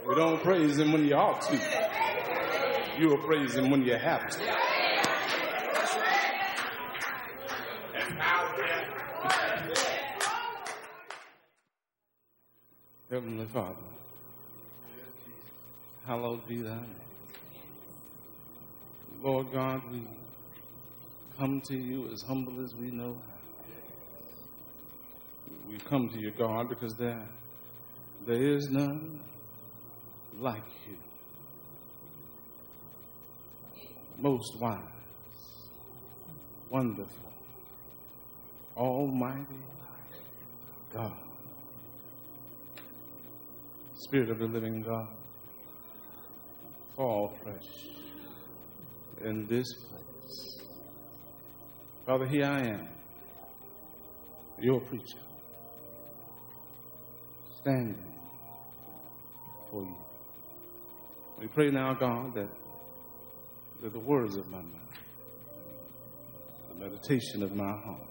You don't praise him when you ought to. You will praise him when you have to. Heavenly Father, hallowed be thy name. Lord God, we come to you as humble as we know how. We come to you, God, because there is none like you. Most wise, wonderful, almighty God. Spirit of the living God, fall fresh in this place. Father, here I am, your preacher, standing for you. We pray now, God, that the words of my mouth, the meditation of my heart,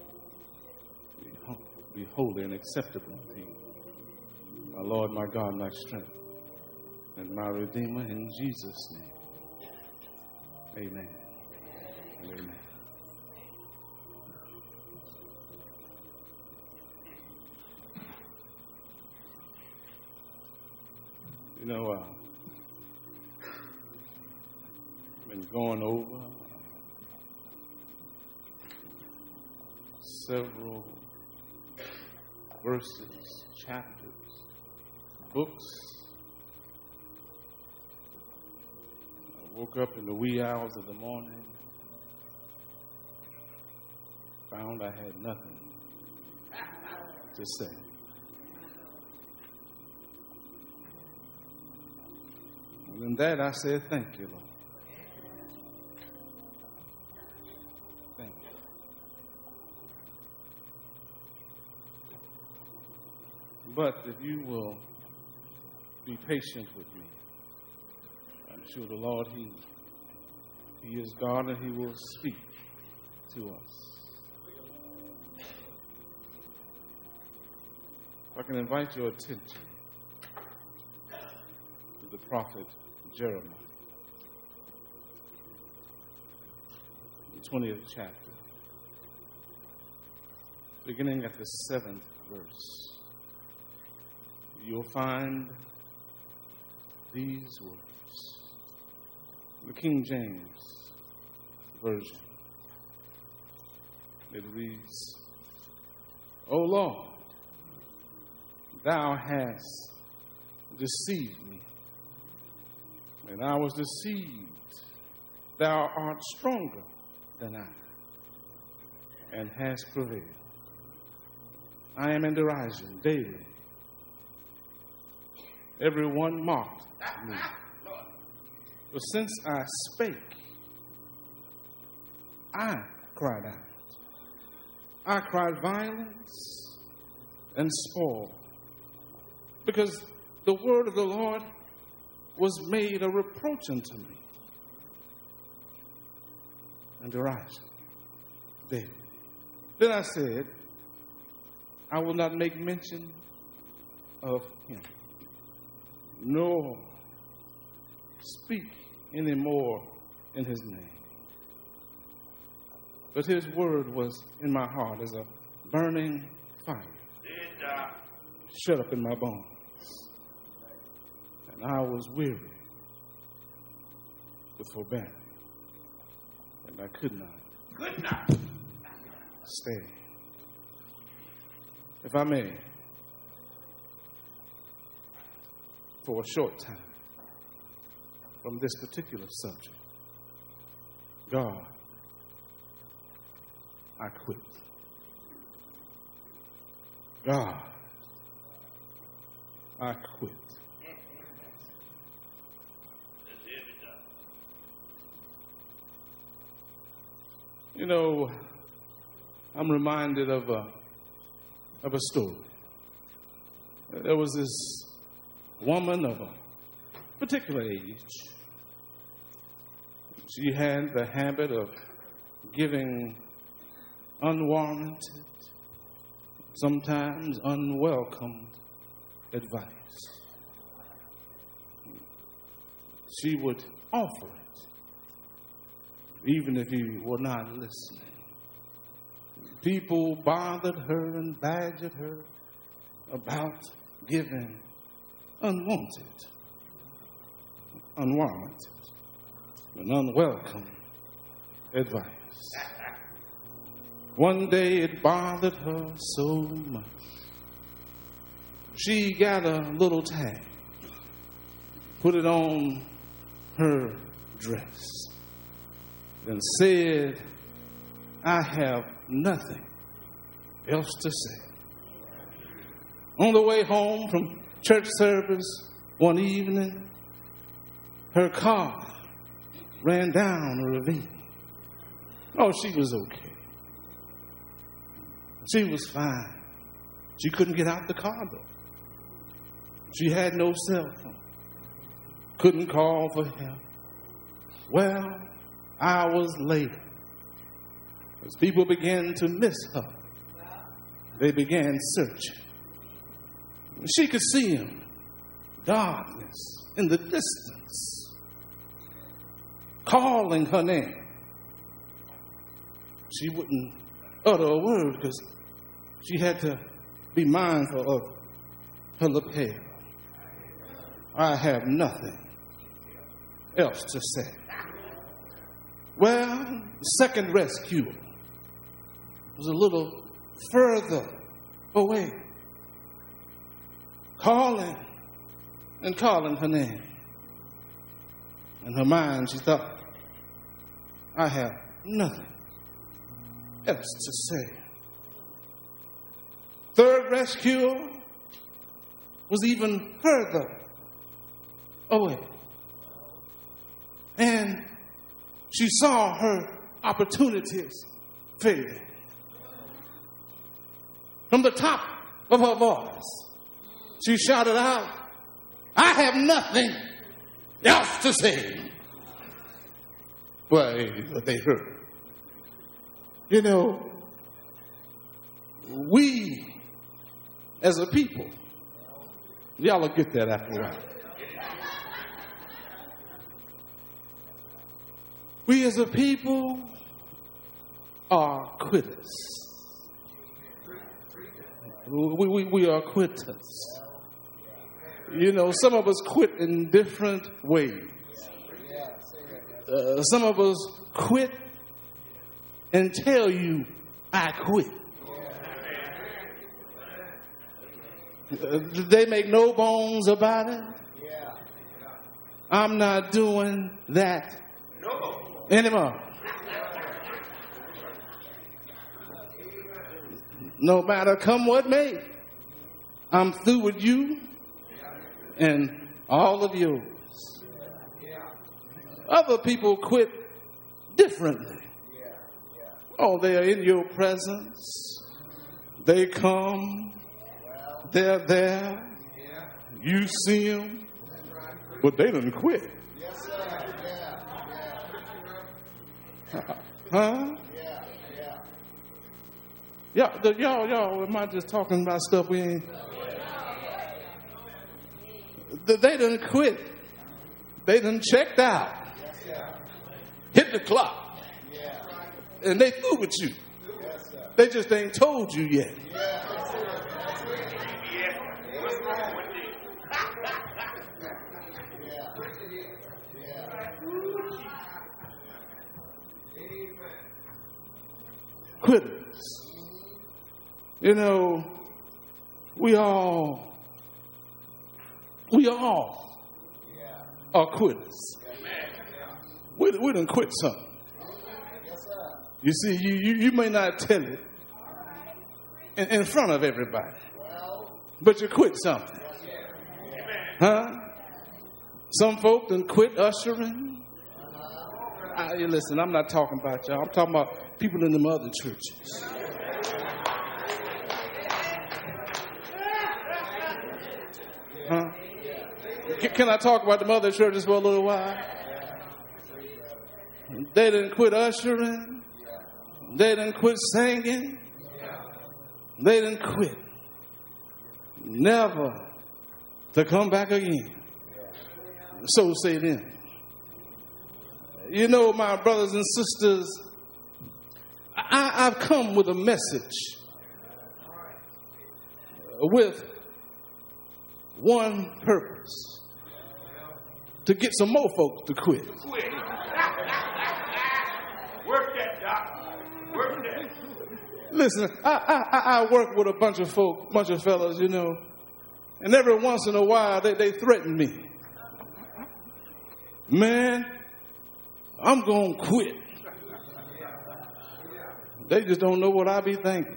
be holy and acceptable to you. My Lord, my God, my strength, and my Redeemer, in Jesus' name. Amen. Amen. You know, I've been going over several verses, chapters, books. I woke up in the wee hours of the morning, found I had nothing to say. And in that I said, thank you, Lord. Thank you. But if you will be patient with me, I'm sure the Lord, He is God, and He will speak to us. If I can invite your attention to the prophet Jeremiah, the 20th chapter, beginning at the 7th verse. You'll find these words. The King James Version. It reads, O Lord, thou hast deceived me, and I was deceived. Thou art stronger than I, and hast prevailed. I am in derision daily. Everyone mocked me. But since I spake, I cried out. I cried violence and spoil, because the word of the Lord was made a reproach unto me, and derision daily. Then I said, I will not make mention of him, nor speak any more in his name. But his word was in my heart as a burning fire, shut up in my bones. And I was weary with forbearing, and I could not stay. If I may, for a short time, from this particular subject, God, I quit. God, I quit. You know, I'm reminded of a story. There was this woman of a particular age. She had the habit of giving unwarranted, sometimes unwelcomed advice. she would offer it, even if he were not listening. People bothered her and badgered her about giving unwanted, unwarranted, and unwelcome advice. One day it bothered her so much. She got a little tag, put it on her dress, and said, "I have nothing else to say." On the way home from church service one evening, her car ran down a ravine. Oh, she was okay. She was fine. She couldn't get out the car, though. She had no cell phone. Couldn't call for help. Well, hours later, as people began to miss her, they began searching. She could see him, darkness in the distance, calling her name. She wouldn't utter a word because she had to be mindful of her lapel. I have nothing else to say. Well, the second rescue was a little further away, calling and calling her name. In her mind, she thought, I have nothing else to say. Third rescuer was even further away. And she saw her opportunities fading. From the top of her voice, she shouted out, I have nothing else to say. Well, they heard. You know, we as a people, y'all will get that after a while. We as a people are quitters. We are quitters. You know, some of us quit in different ways. Some of us quit and tell you, I quit. They make no bones about it. I'm not doing that anymore. No matter come what may, I'm through with you and all of yours. Other people quit differently. Oh, they are in your presence. They come. They're there. You see them. But they didn't quit. Huh? Y'all, am I just talking about stuff we ain't? They didn't quit. They done checked out. Hit the clock. And they through with you. They just ain't told you yet. Quitters. You know, we all are quitters. We done quit something. You see, you may not tell it in front of everybody, but you quit something. Huh? Some folk done quit ushering. Listen, I'm not talking about y'all. I'm talking about people in them other churches. Huh? Can I talk about them other churches for a little while? They didn't quit ushering. They didn't quit singing. They didn't quit. Never to come back again. So say them. You know, my brothers and sisters, I've come with a message with one purpose: to get some more folks to quit. Work that, Doc. Work that. Listen, I work with a bunch of fellas, you know, and every once in a while they threaten me. Man, I'm going to quit. They just don't know what I be thinking.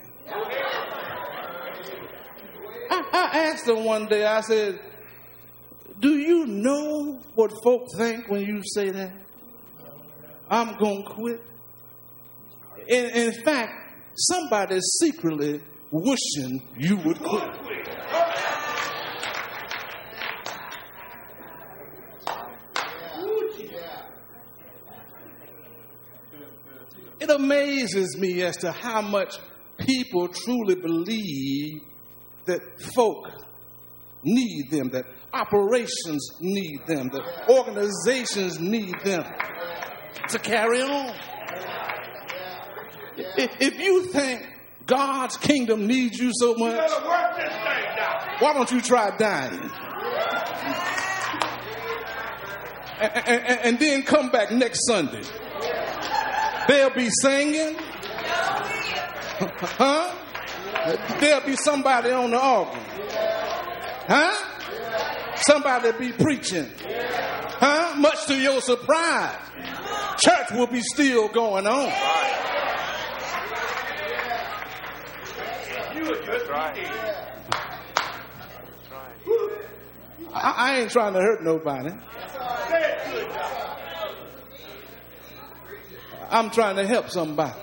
I asked them one day, I said, do you know what folk think when you say that? I'm going to quit. In fact, somebody's secretly wishing you would quit. It amazes me as to how much people truly believe that folk need them, that operations need them, that organizations need them to carry on. If you think God's kingdom needs you so much, why don't you try dying? And then come back next Sunday. They'll be singing. Huh? There'll be somebody on the organ. Huh? Somebody be preaching. Huh? Much to your surprise, church will be still going on. That's right. I ain't trying to hurt nobody. I'm trying to help somebody.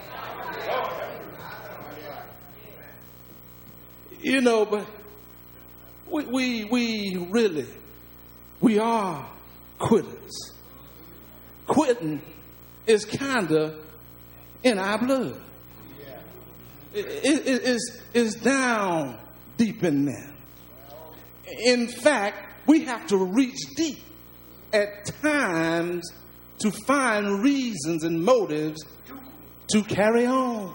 You know, but we really are quitters. Quitting is kind of in our blood. It's down deep in there. In fact, we have to reach deep at times to find reasons and motives to carry on.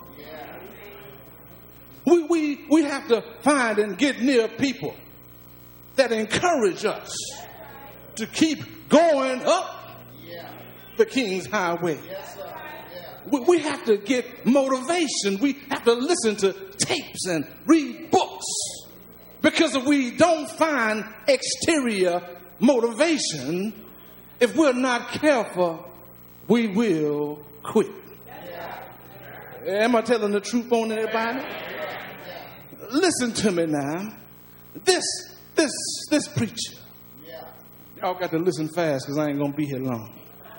We have to find and get near people that encourage us to keep going up the King's Highway. We have to get motivation. We have to listen to tapes and read books. Because if we don't find exterior motivation, if we're not careful, we will quit. Am I telling the truth on everybody? Listen to me now. This preacher. Y'all got to listen fast because I ain't going to be here long.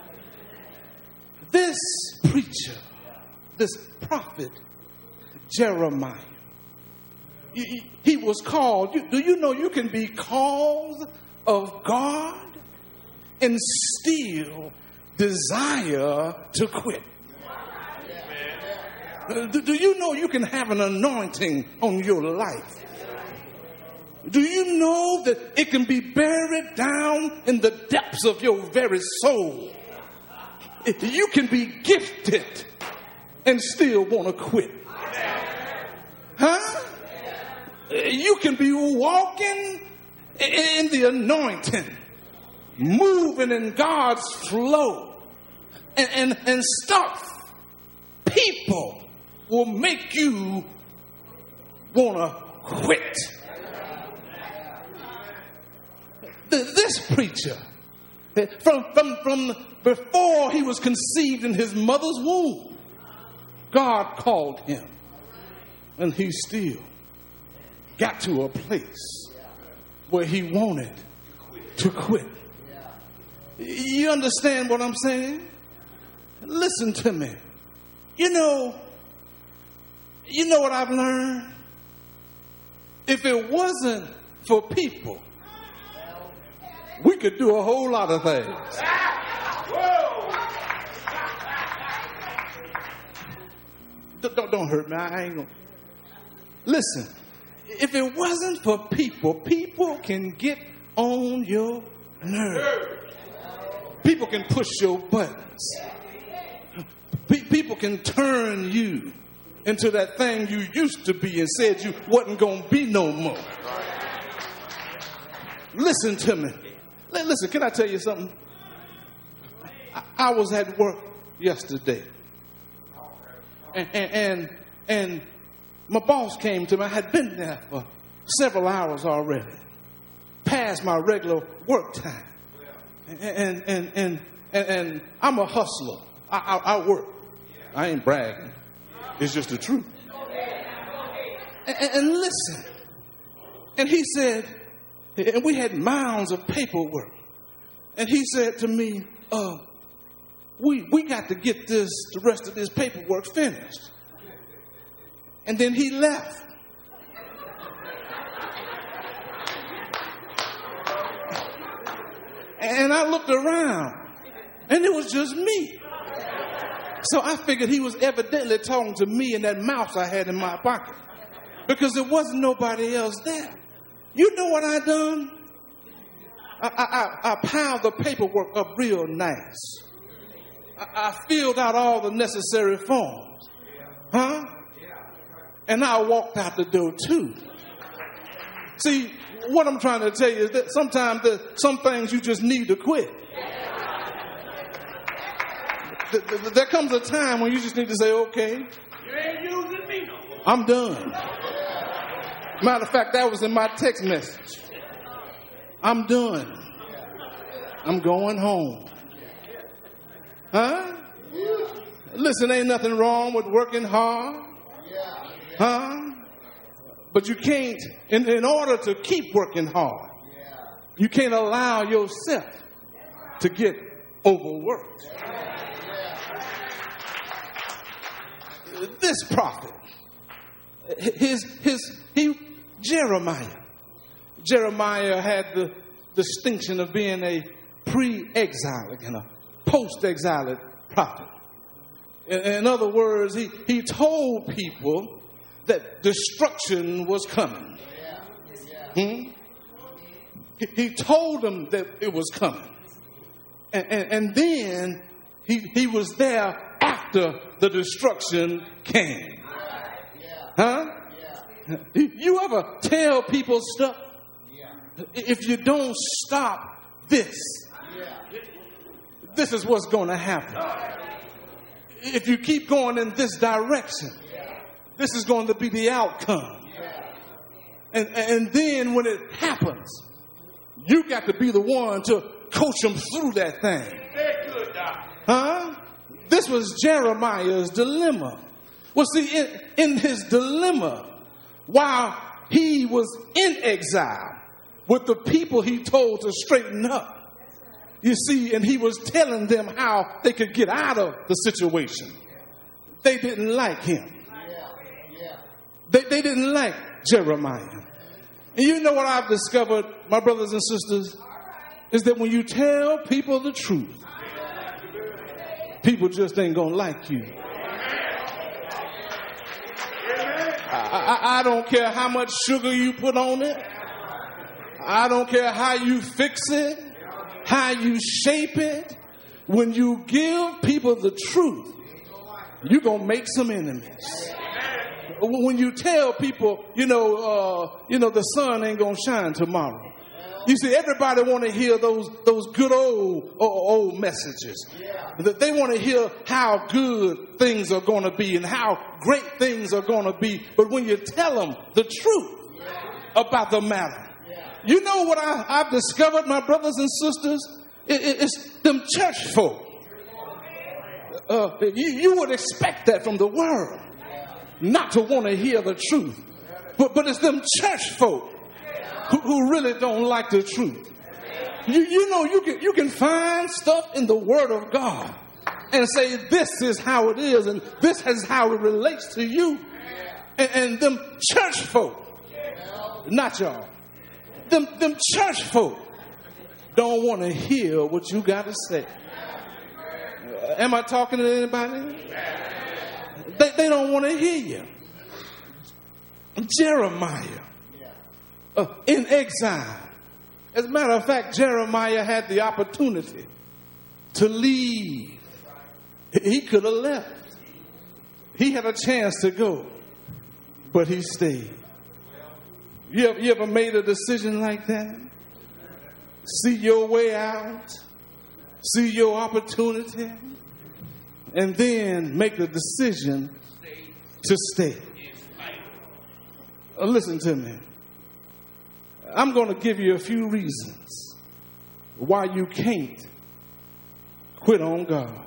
This preacher, this prophet, Jeremiah, he was called. Do you know you can be called of God and still desire to quit? Do you know you can have an anointing on your life? Do you know that it can be buried down in the depths of your very soul? You can be gifted and still want to quit. Huh? You can be walking in the anointing, moving in God's flow, and stuff. People will make you want to quit. This preacher, from before he was conceived in his mother's womb, God called him, and he still got to a place where he wanted to quit. You understand what I'm saying? Listen to me. You know what I've learned? If it wasn't for people, we could do a whole lot of things. Don't hurt me. I ain't gonna. Listen, if it wasn't for people, people can get on your nerves. People can push your buttons. People can turn you into that thing you used to be and said you wasn't going to be no more. Listen to me. Listen, can I tell you something? I was at work yesterday. And my boss came to me. I had been there for several hours already, past my regular work time. And I'm a hustler. I work. I ain't bragging. It's just the truth. And listen. And he said, and we had mounds of paperwork. And he said to me, we got to get the rest of this paperwork finished. And then he left. And I looked around, and it was just me. So I figured he was evidently talking to me and that mouse I had in my pocket, because there wasn't nobody else there. You know what I done? I piled the paperwork up real nice. I filled out all the necessary forms. Huh? And I walked out the door too. See, what I'm trying to tell you is that sometimes some things you just need to quit. There comes a time when you just need to say, okay, You ain't using me no more. I'm done. Matter of fact, that was in my text message. I'm done. I'm going home. Huh? Listen, ain't nothing wrong with working hard. Huh? But you can't, in order to keep working hard, you can't allow yourself to get overworked. This prophet, Jeremiah had the distinction of being a pre-exilic and a post-exilic prophet. In other words, he told people that destruction was coming. He told them that it was coming. And then he was there after the destruction came. Huh? You ever tell people stuff? If you don't stop this, this is what's going to happen. If you keep going in this direction, this is going to be the outcome. And then when it happens, you got to be the one to coach them through that thing. Huh? This was Jeremiah's dilemma. Well, see, in his dilemma, while he was in exile with the people he told to straighten up, you see, and he was telling them how they could get out of the situation, they didn't like him. They didn't like Jeremiah. And you know what I've discovered, my brothers and sisters, is that when you tell people the truth, people just ain't gonna like you. I don't care how much sugar you put on it. I don't care how you fix it, how you shape it. When you give people the truth, you're gonna make some enemies. When you tell people, the sun ain't gonna shine tomorrow. You see, everybody want to hear those good old messages. They want to hear how good things are going to be and how great things are going to be. But when you tell them the truth about the matter, you know what I've discovered, my brothers and sisters? It's them church folk. You would expect that from the world, not to want to hear the truth. But it's them church folk who really don't like the truth. You can find stuff in the Word of God and say, this is how it is, and this is how it relates to you. And them church folk, not y'all, them church folk don't want to hear what you got to say. Am I talking to anybody? They don't want to hear you. Jeremiah, in exile. As a matter of fact, Jeremiah had the opportunity to leave. He could have left. He had a chance to go, but he stayed. You ever made a decision like that? See your way out, see your opportunity, and then make the decision to stay. Listen to me. I'm going to give you a few reasons why you can't quit on God.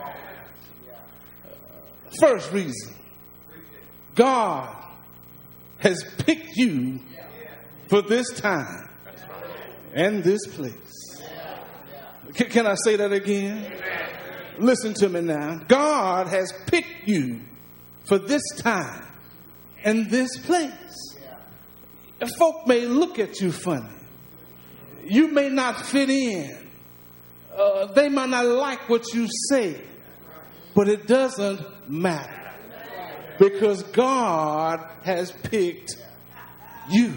First reason, God has picked you for this time and this place. Can I say that again? Listen to me now. God has picked you for this time and this place. Folk may look at you funny. You may not fit in. They might not like what you say. But it doesn't matter. Because God has picked you.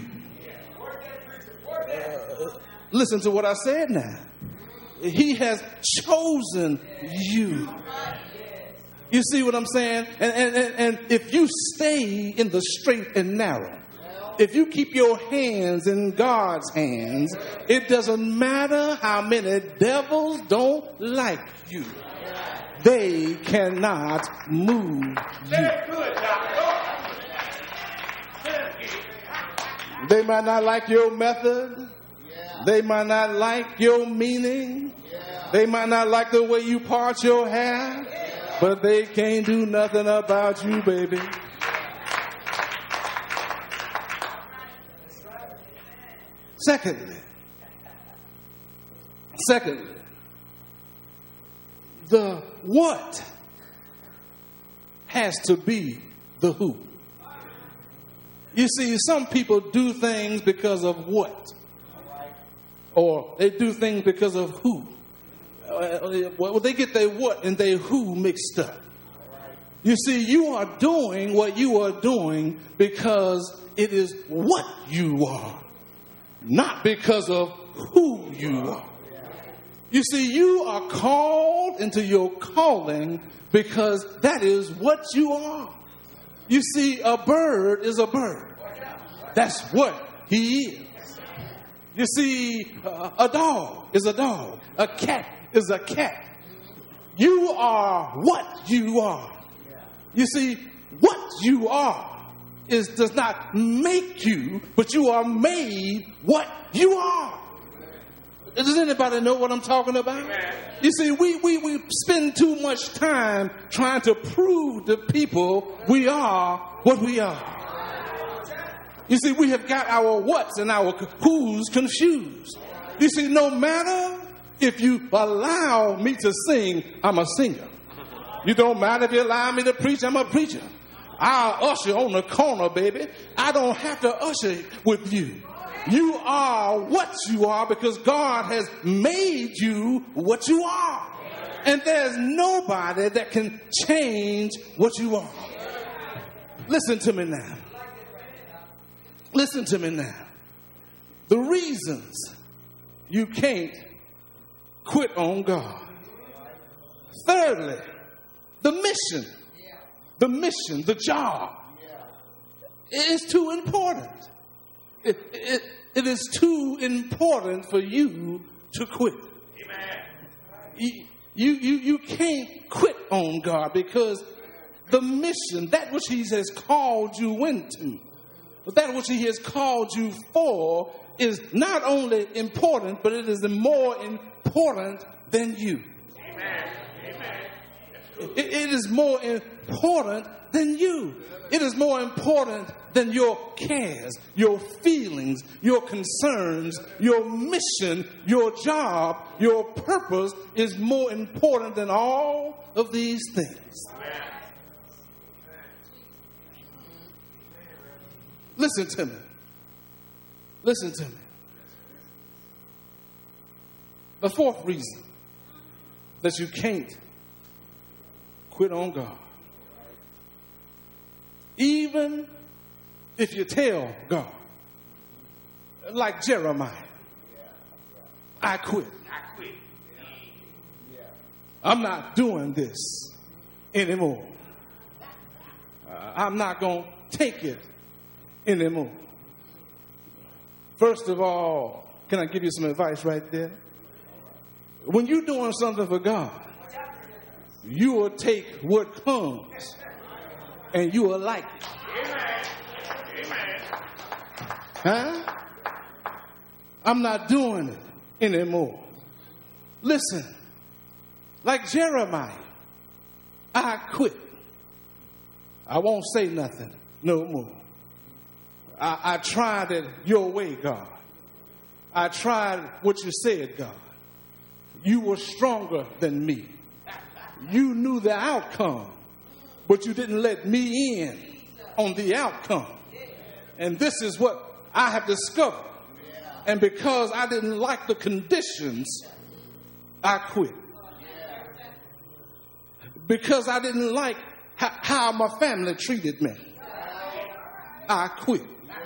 Listen to what I said now. He has chosen you. You see what I'm saying? And if you stay in the straight and narrow, if you keep your hands in God's hands, it doesn't matter how many devils don't like you. They cannot move you. They might not like your method. They might not like your meaning. They might not like the way you part your hair. But they can't do nothing about you, baby. Secondly, the what has to be the who. You see, some people do things because of what, or they do things because of who. Well, they get their what and their who mixed up. You see, you are doing what you are doing because it is what you are, not because of who you are. You see, you are called into your calling because that is what you are. You see, a bird is a bird. That's what he is. You see, a dog is a dog. A cat is a cat. You are what you are. You see, what you are does not make you, but you are made what you are. Does anybody know what I'm talking about? You see, we spend too much time trying to prove to people we are what we are. You see, we have got our whats and our who's confused. You see, no matter if you allow me to sing, I'm a singer. You don't matter if you allow me to preach, I'm a preacher. I'll usher on the corner, baby. I don't have to usher with you. You are what you are because God has made you what you are. And there's nobody that can change what you are. Listen to me now. Listen to me now. The reasons you can't quit on God. Thirdly, the mission. The mission, the job is too important. It is too important for you to quit. Amen. You can't quit on God because the mission, that which He has called you into, that which He has called you for, is not only important, but it is more important than you. Amen. It is more important than you. It is more important than your cares, your feelings, your concerns, your mission, your job, your purpose is more important than all of these things. Listen to me. Listen to me. The fourth reason that you can't quit on God. Even if you tell God, like Jeremiah, I quit. I'm not doing this anymore. I'm not going to take it anymore. First of all, can I give you some advice right there? When you're doing something for God, you will take what comes and you will like it. Huh? I'm not doing it anymore. Listen, like Jeremiah, I quit. I won't say nothing no more. I tried it your way, God. I tried what you said, God. You were stronger than me. You knew the outcome, but you didn't let me in on the outcome. And this is what I have discovered. And because I didn't like the conditions, I quit. Because I didn't like how my family treated me, I quit.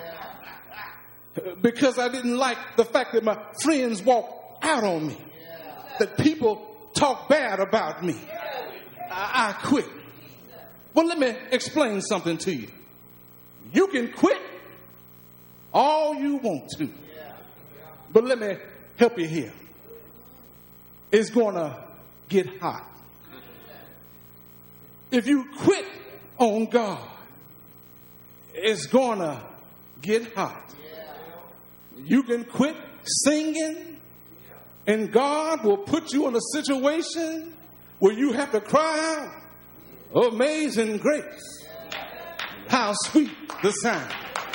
Because I didn't like the fact that my friends walked out on me, that people talk bad about me, I quit. Well, let me explain something to you. You can quit all you want to, but let me help you here. It's going to get hot. If you quit on God, it's going to get hot. You can quit singing, and God will put you in a situation where you have to cry out, "Amazing grace, how sweet the sound."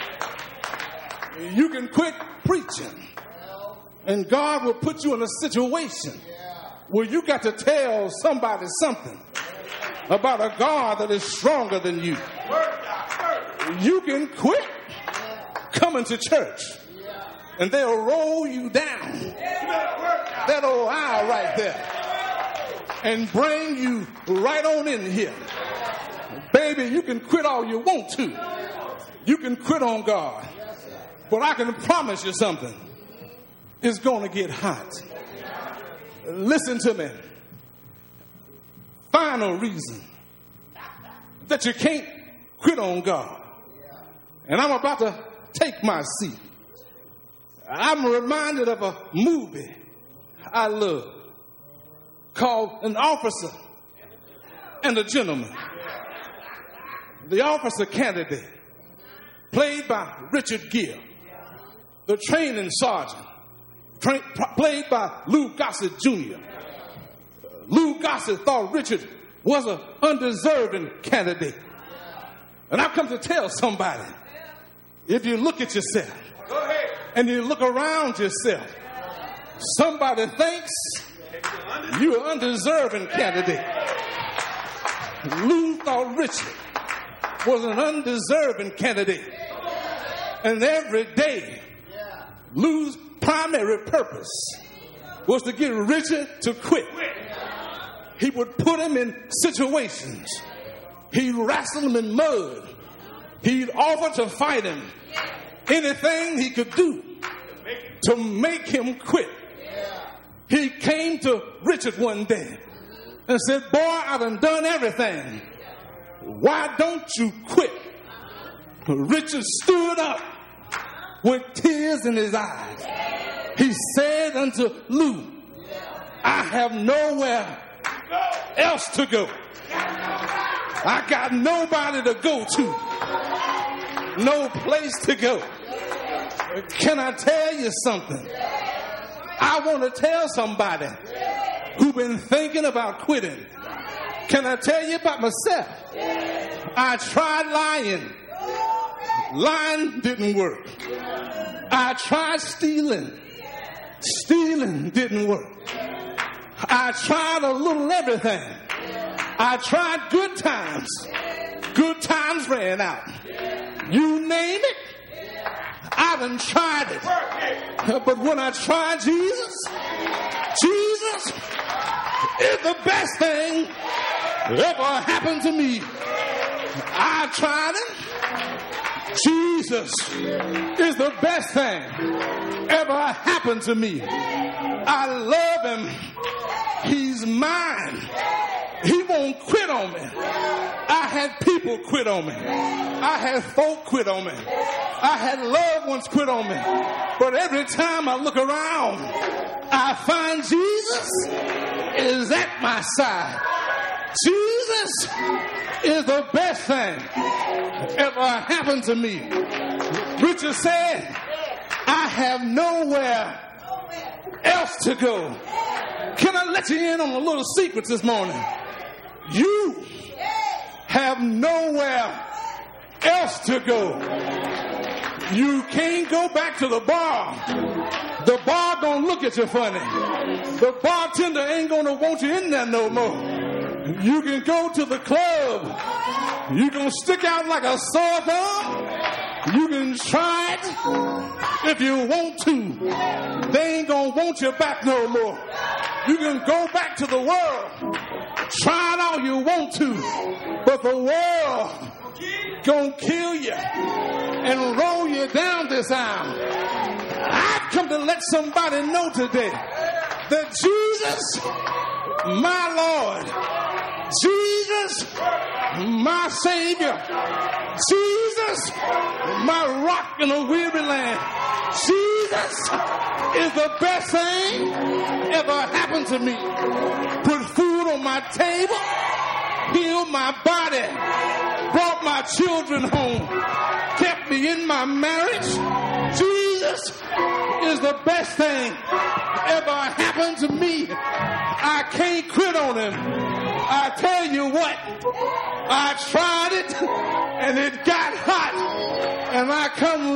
You can quit preaching, and God will put you in a situation where you got to tell somebody something about a God that is stronger than you. You can quit coming to church, and they'll roll you down that old aisle right there and bring you right on in here. Baby, you can quit all you want to. You can quit on God. But I can promise you something. It's going to get hot. Listen to me. Final reason that you can't quit on God. And I'm about to take my seat. I'm reminded of a movie I love called An Officer and a Gentleman. The officer candidate, played by Richard Gere. The training sergeant, played by Lou Gossett Jr. Lou Gossett thought Richard was an undeserving candidate. And I've come to tell somebody, if you look at yourself and you look around yourself, somebody thinks you're an undeserving candidate. Lou thought Richard was an undeserving candidate. And every day, Lou's primary purpose was to get Richard to quit. He would put him in situations. He'd wrestle him in mud. He'd offer to fight him. Anything he could do to make him quit. He came to Richard one day and said, "Boy, I done everything. Why don't you quit?" Richard stood up with tears in his eyes. He said unto Lou, "I have nowhere else to go. I got nobody to go to. No place to go." Can I tell you something? I want to tell somebody who's been thinking about quitting. Can I tell you about myself? I tried lying. Lying didn't work. I tried stealing. Stealing didn't work. I tried a little everything. I tried good times. Good times ran out. You name it, I done tried it. But when I tried Jesus, Jesus is the best thing ever happened to me. I tried it. Jesus is the best thing ever happened to me. I love him. He's mine. He won't quit on me. I had people quit on me. I had folk quit on me. I had loved ones quit on me. But every time I look around, I find Jesus is at my side. Jesus is the best thing ever happened to me. Richard said, I have nowhere else to go. Can I let you in on a little secret this morning? You have nowhere else to go. You can't go back to the bar. The bar gonna look at you funny. The bartender ain't gonna want you in there no more. You can go to the club. You can stick out like a sore thumb. You can try it if you want to. They ain't gonna want you back no more. You can go back to the world. Try it all you want to. But the world gonna kill you and roll you down this aisle. I've come to let somebody know today that Jesus, my Lord, Jesus, my Savior, Jesus, my rock in a weary land, Jesus is the best thing ever happened to me. Put food on my table, healed my body, brought my children home, kept me in my marriage. Jesus is the best thing ever happened to me. I can't quit on him. I tell you what, I tried it and it got hot, and I come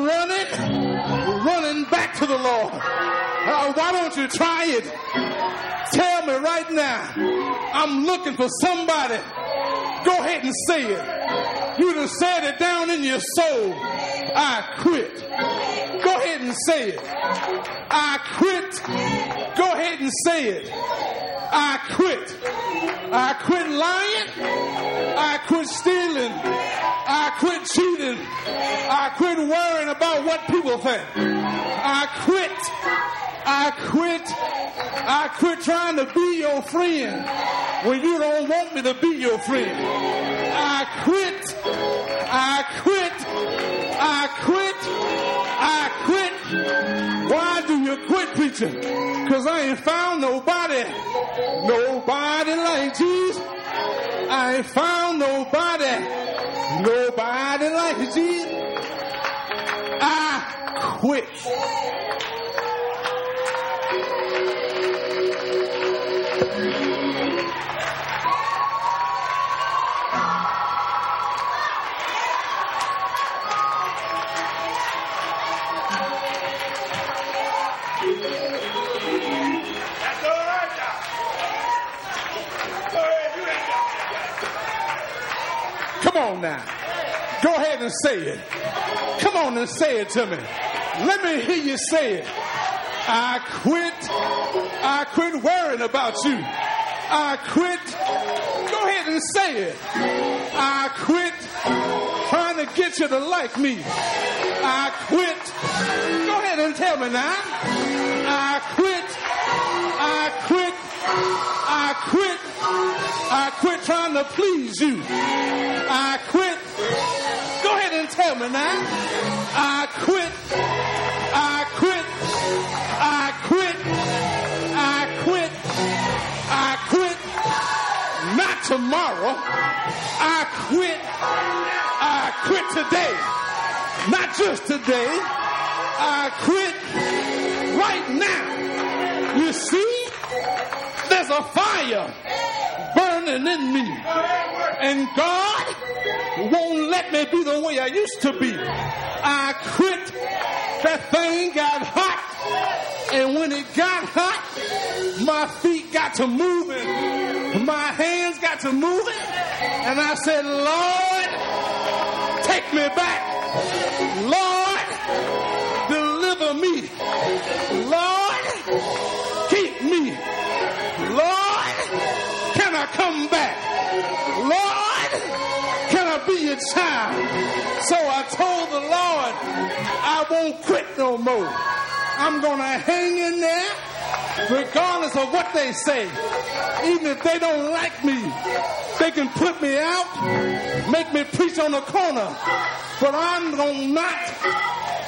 running back to the Lord. Why don't you try it? Tell me right now. I'm looking for somebody. Go ahead and say it. You done said it down in your soul. I quit. Go ahead and say it. I quit. Go ahead and say it. I quit. I quit lying. I quit stealing. I quit cheating. I quit worrying about what people think. I quit. I quit. I quit trying to be your friend when you don't want me to be your friend. I quit. I quit. I quit. I quit. Why do you quit, preacher? Because I ain't found nobody like Jesus. I ain't found nobody like Jesus. I quit. Come on now. Go ahead and say it. Come on and say it to me. Let me hear you say it. I quit worrying about you. I quit. Go ahead and say it. I quit trying to get you to like me. I quit. Go ahead and tell me now. I quit. I quit. I quit. I quit trying to please you. I quit. Go ahead and tell me now. I quit. I quit. I quit. I quit. I quit. Not tomorrow. I quit. I quit today. Not just today. I quit right now. You see, there's a fire burning in me. And God won't let me be the way I used to be. I quit. That thing got hot. And when it got hot, my feet got to moving. My hands got to moving. And I said, Lord, take me back. Lord, deliver me. Lord, keep me. Lord, can I come back? Lord, can I be your child? So I told the Lord, I won't quit no more. I'm going to hang in there Regardless of what they say, even if they don't like me, they can put me out, make me preach on the corner, but I'm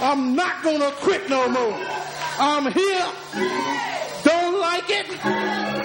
not gonna quit no more. I'm here. Don't like it.